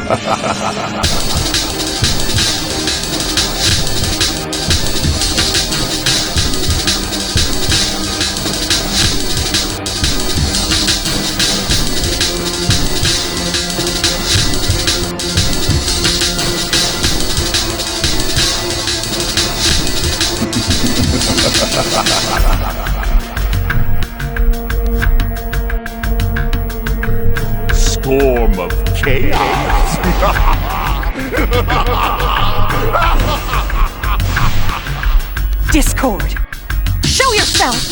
Storm of chaos. Discord, show yourself!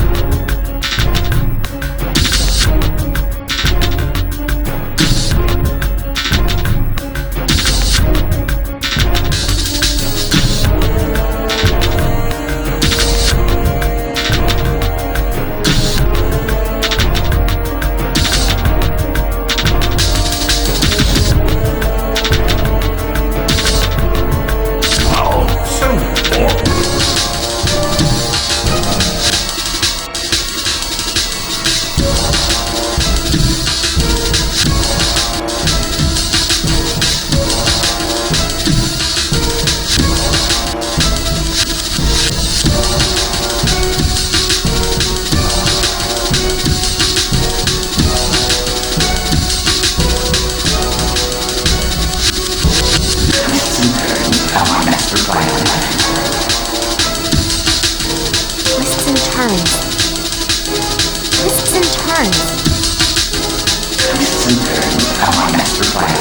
Twists and turns. Twists and turns, our master plan.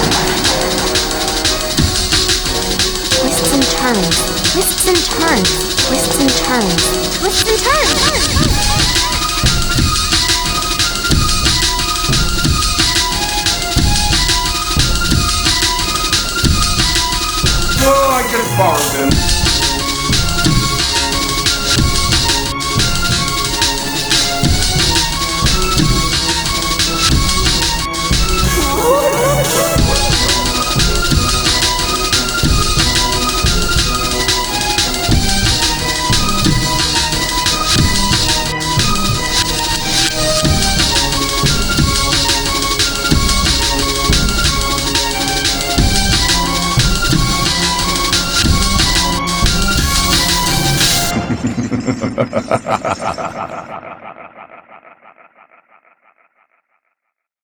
Twists and turns. Twists and turns. Twists and turns. Twists and turns. Well, I get it borrowed then. Ha ha ha ha ha ha.